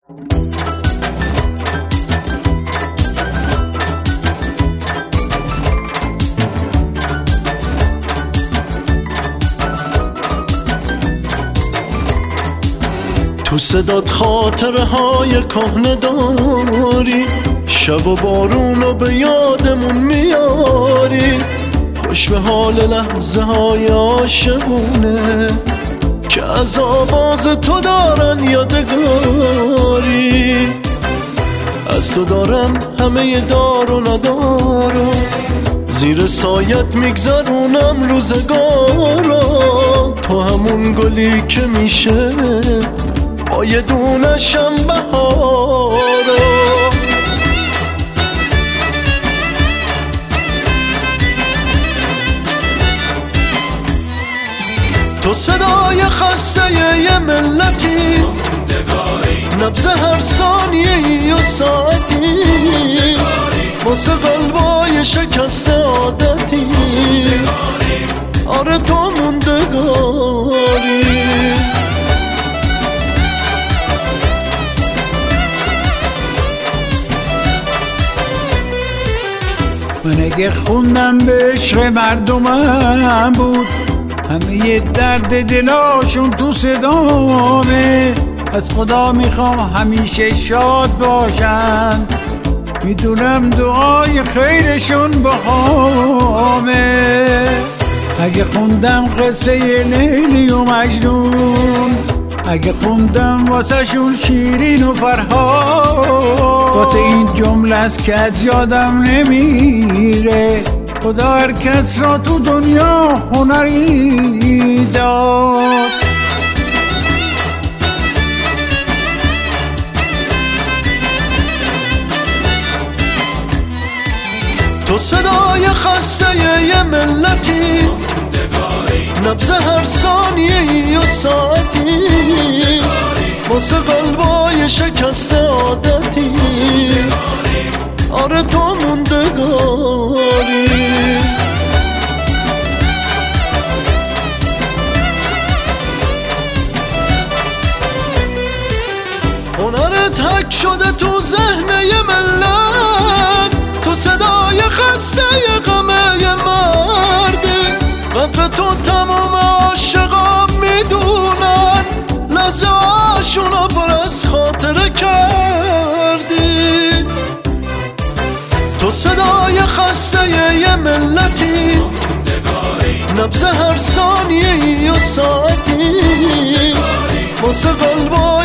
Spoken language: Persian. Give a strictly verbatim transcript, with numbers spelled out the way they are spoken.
تو صدات خاطره های کهنه داری، شب و بارونو به یادمون میاری. خوش به حال لحظه های عاشقونه که از آواز تو دارن یادگاری. از تو دارم همه دار و ندارم، زیر سایت میگذرونم روزگارا. تو همون گلی که میشه با یه دونشم بهارا. تو صدای خسته یه ملتی، نبض هر ثانیه و ساعتی، واسه قلبای شکسته عادتی. آره تو موندگاری. من اگه خوندم به عشق مردمم بود، همه یه درد دلاشون تو صدامه. از خدا میخوام همیشه شاد باشن، میدونم دعای خیرشون بهامه. اگه خوندم قصه لیلی و مجنون، اگه خوندم واسه شون شیرین و فرهاد، واسه این جمله است که از یادم نمیره. خدا هر کس را تو دنیا هنری داد. تو صدای خسته یه ملتی، نبض هر ثانیه و ساعتی، واسه قلبای شکسته عادتی. آره تو موندگاری. هنرت حک شده تو ذهن یه ملت، تو صدای خسته یه غمه یه مردی. قدر تو تمام عاشقا میدونن، لحظه هاشونو پر از خاطره کردی. تو صدای خسته یه ملتی، نبض هر ثانیه و ساعتی، واسه قلبای